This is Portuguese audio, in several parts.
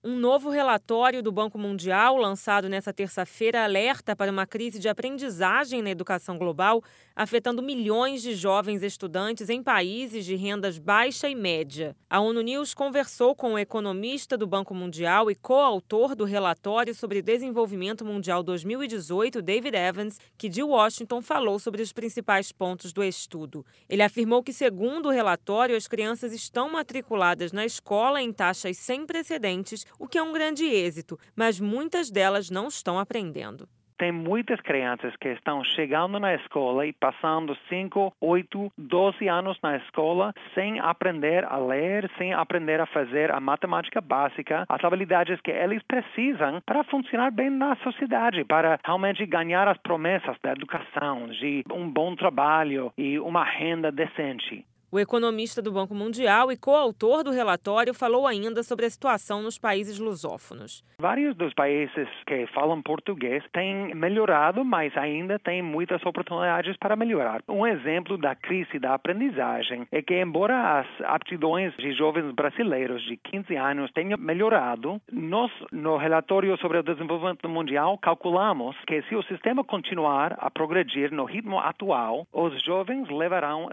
Um novo relatório do Banco Mundial, lançado nesta terça-feira, alerta para uma crise de aprendizagem na educação global, afetando milhões de jovens estudantes em países de rendas baixa e média. A ONU News conversou com o economista do Banco Mundial e coautor do relatório sobre desenvolvimento mundial 2018, David Evans, que de Washington falou sobre os principais pontos do estudo. Ele afirmou que, segundo o relatório, as crianças estão matriculadas na escola em taxas sem precedentes, o que é um grande êxito, mas muitas delas não estão aprendendo. Tem muitas crianças que estão chegando na escola e passando 5, 8, 12 anos na escola sem aprender a ler, sem aprender a fazer a matemática básica, as habilidades que eles precisam para funcionar bem na sociedade, para realmente ganhar as promessas da educação, de um bom trabalho e uma renda decente. O economista do Banco Mundial e coautor do relatório falou ainda sobre a situação nos países lusófonos. Vários dos países que falam português têm melhorado, mas ainda têm muitas oportunidades para melhorar. Um exemplo da crise da aprendizagem é que, embora as aptidões de jovens brasileiros de 15 anos tenham melhorado, nós, no relatório sobre o desenvolvimento mundial, calculamos que se o sistema continuar a progredir no ritmo atual, os jovens levarão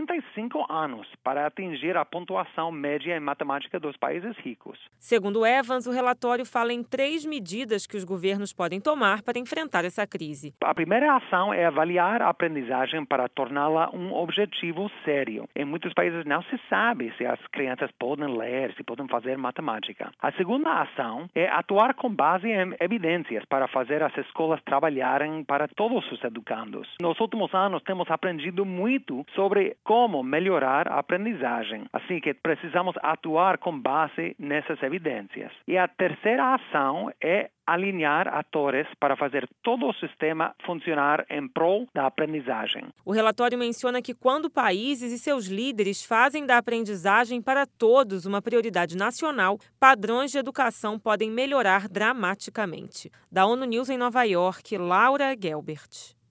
75 anos para atingir a pontuação média em matemática dos países ricos. Segundo Evans, o relatório fala em 3 medidas que os governos podem tomar para enfrentar essa crise. A primeira ação é avaliar a aprendizagem para torná-la um objetivo sério. Em muitos países não se sabe se as crianças podem ler, se podem fazer matemática. A segunda ação é atuar com base em evidências para fazer as escolas trabalharem para todos os educandos. Nos últimos anos temos aprendido muito sobre como melhorar a aprendizagem. Assim que precisamos atuar com base nessas evidências. E a terceira ação é alinhar atores para fazer todo o sistema funcionar em prol da aprendizagem. O relatório menciona que quando países e seus líderes fazem da aprendizagem para todos uma prioridade nacional, padrões de educação podem melhorar dramaticamente. Da ONU News em Nova York, Laura Gelbert.